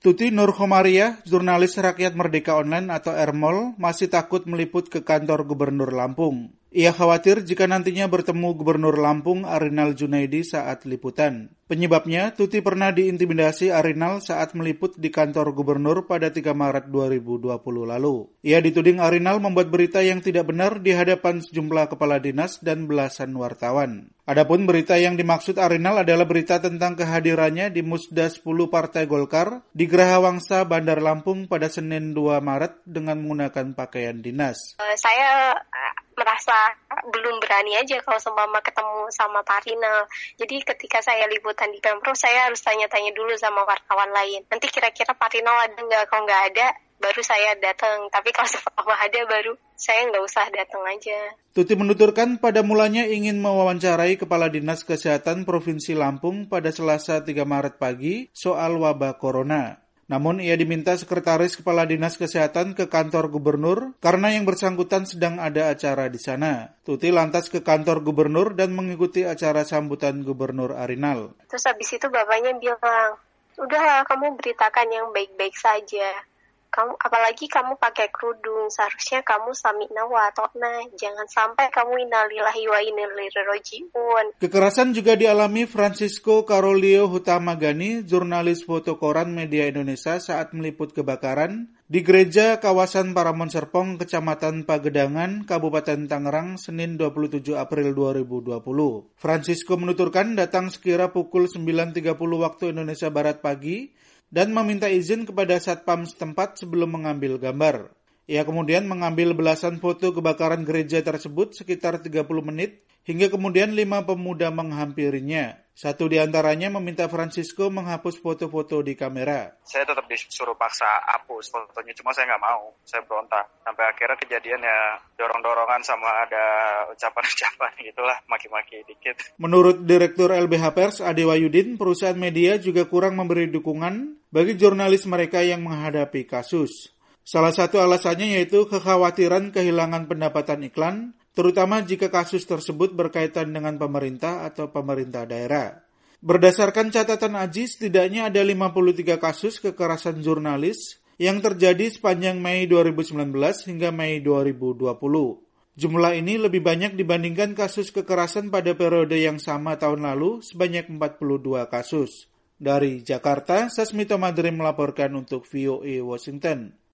Tuti Nurhomariah, jurnalis Rakyat Merdeka Online atau RMOL, masih takut meliput ke kantor Gubernur Lampung. Ia khawatir jika nantinya bertemu Gubernur Lampung Arinal Junaidi saat liputan. Penyebabnya, Tuti pernah diintimidasi Arinal saat meliput di kantor Gubernur pada 3 Maret 2020 lalu. Ia dituding Arinal membuat berita yang tidak benar di hadapan sejumlah kepala dinas dan belasan wartawan. Adapun berita yang dimaksud Arinal adalah berita tentang kehadirannya di Musda 10 Partai Golkar di Geraha Wangsa, Bandar Lampung pada Senin 2 Maret dengan menggunakan pakaian dinas. Saya merasa belum berani aja kalau seumpama ketemu sama Pak Arinal. Jadi ketika saya liputan di Pemprov, saya harus tanya-tanya dulu sama wartawan lain. Nanti kira-kira Pak Arinal ada nggak? Kalau nggak ada, baru saya datang. Tapi kalau seumpama ada, baru saya nggak usah datang aja. Tuti menuturkan pada mulanya ingin mewawancarai Kepala Dinas Kesehatan Provinsi Lampung pada Selasa 3 Maret pagi soal wabah corona. Namun ia diminta Sekretaris Kepala Dinas Kesehatan ke kantor Gubernur karena yang bersangkutan sedang ada acara di sana. Tuti lantas ke kantor Gubernur dan mengikuti acara sambutan Gubernur Arinal. Terus habis itu bapaknya bilang, udah kamu beritakan yang baik-baik saja. Apalagi kamu pakai kerudung, seharusnya kamu samina wa ta'na, jangan sampai kamu innalillahi wa inna ilaihi raji'un. Kekerasan juga dialami Francisco Carolio Hutamagani, jurnalis foto koran Media Indonesia saat meliput kebakaran di gereja kawasan Paramon Serpong, Kecamatan Pagedangan, Kabupaten Tangerang, Senin 27 April 2020. Francisco menuturkan datang sekira pukul 9.30 waktu Indonesia Barat pagi, dan meminta izin kepada satpam setempat sebelum mengambil gambar. Ia kemudian mengambil belasan foto kebakaran gereja tersebut sekitar 30 menit, hingga kemudian 5 pemuda menghampirinya. Satu di antaranya meminta Francisco menghapus foto-foto di kamera. Saya tetap disuruh paksa hapus fotonya, cuma saya nggak mau. Saya berontak. Sampai akhirnya kejadian ya dorong-dorongan sama ada ucapan-ucapan gitulah, maki-maki dikit. Menurut Direktur LBH Pers Ade Wahyudin, perusahaan media juga kurang memberi dukungan bagi jurnalis mereka yang menghadapi kasus. Salah satu alasannya yaitu kekhawatiran kehilangan pendapatan iklan, terutama jika kasus tersebut berkaitan dengan pemerintah atau pemerintah daerah. Berdasarkan catatan Aji, setidaknya ada 53 kasus kekerasan jurnalis yang terjadi sepanjang Mei 2019 hingga Mei 2020. Jumlah ini lebih banyak dibandingkan kasus kekerasan pada periode yang sama tahun lalu sebanyak 42 kasus. Dari Jakarta, Sasmito Madrim melaporkan untuk VOA Washington.